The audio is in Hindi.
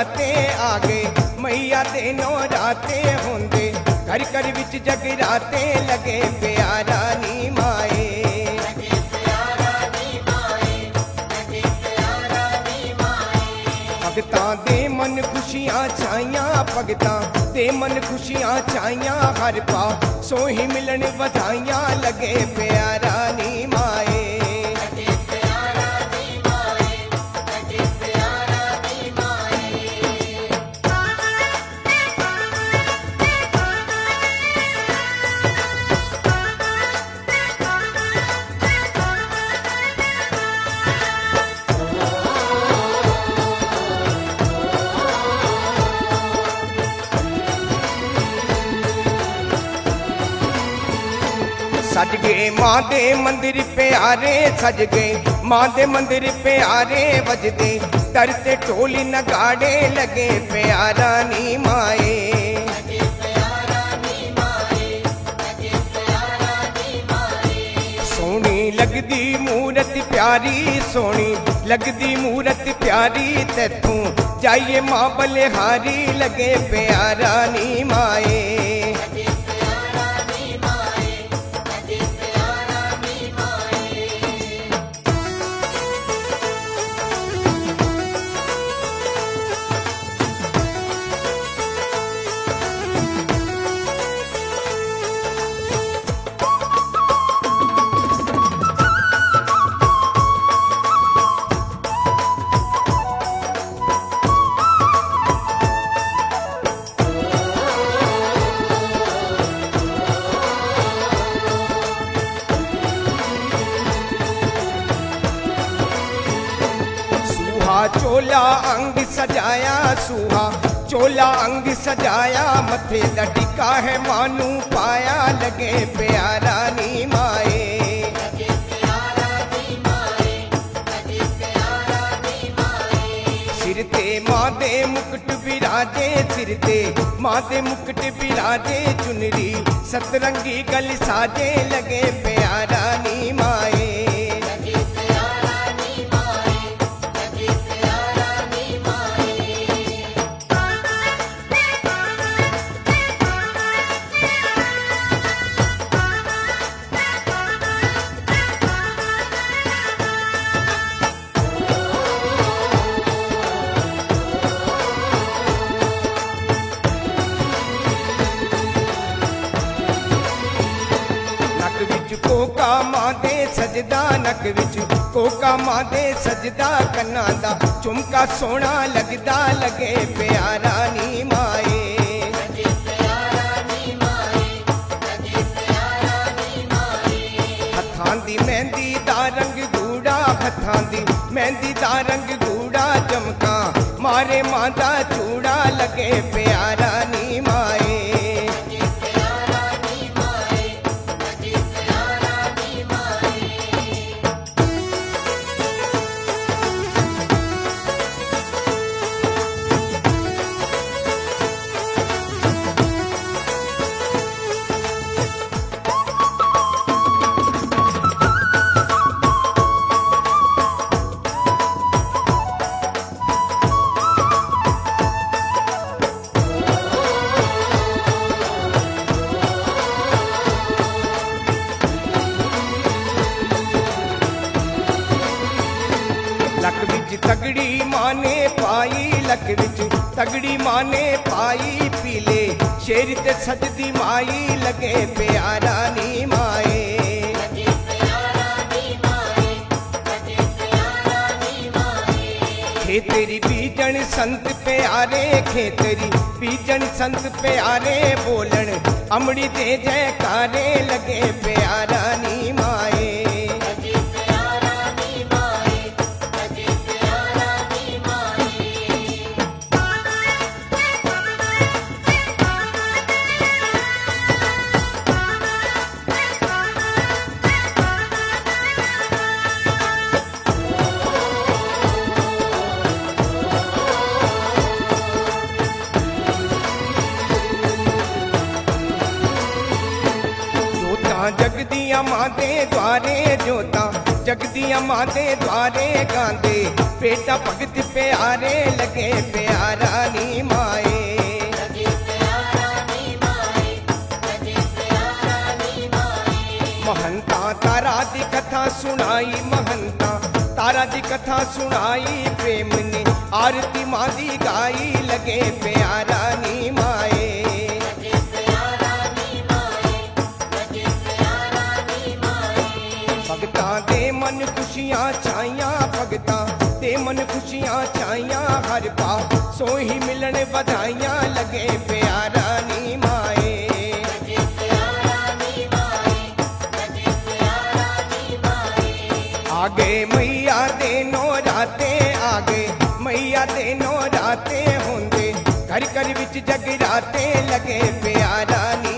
नराते आ गए मैया दे नौराते होंदे घर घर विच जगराते लगे प्यारा नी माए भगतां दे मन खुशियां छाइयां भगतां दे मन खुशियां छाइयां हर पा सोही मिलन बधाइयां लगे प्यारा नी माए सज गए मां दे मंदिर प्यारे सज गए मां दे मंदिर प्यारे बजदे दर ते ढोली नगाड़े लगे प्यारा नी माए सोनी लगदी मूरत प्यारी सोनी लगदी मूरत प्यारी तैथों जाइए मां बलिहारी लगे प्यारा नी माए चोला अंग सजाया सुहा चोला अंग सजाया मथे दा टिका है मानू पाया लगे प्यारा नी माए सिर ते मां दे मुकुट बिराजे सिर ते मां दे मुकुट बिराजे चुनरी सतरंगी गल साजे लगे प्यारा नी माए कोका मां दे सजदा नक विच कोका मां दे सजदा कन्ना दा झुमका सोना लगदा लगे प्यारा नी माए हथां दी मेहंदी दा रंग गूड़ा हथां दी मेहंदी दा रंग गूड़ा चमका मारे मां दा चूड़ा लगे प्यारा नी माए लक विच तगड़ी माने पाई लक विच तगड़ी माने पाई पीले शेर ते सजदी माई लगे प्यारा नी माए खेतरी बीजन संत प्यारे खेतरी बीजन संत प्यारे बोलन अमड़ी दे जयकारे लगे प्यारा नी माए जगदियां मां दे द्वारे जोता जगदियां मां दे द्वारे गांदे बेटा भगत प्यारे लगे प्यारा नी माए। महंता तारा दी कथा सुनाई, महंता तारा दी कथा सुनाई, प्रेम ने आरती मां दी गाई लगे प्यारा नी माए। भगतां दे मन खुशियां छाइयां, भगतां दे मन खुशियां छाइयां, हर पा सोही मिलन बधाइयां लगे प्यारा नी माए। आगे मैया दे नौराते, आगे मैया दे नौराते होंदे, घर घर विच जगराते लगे प्यारा नी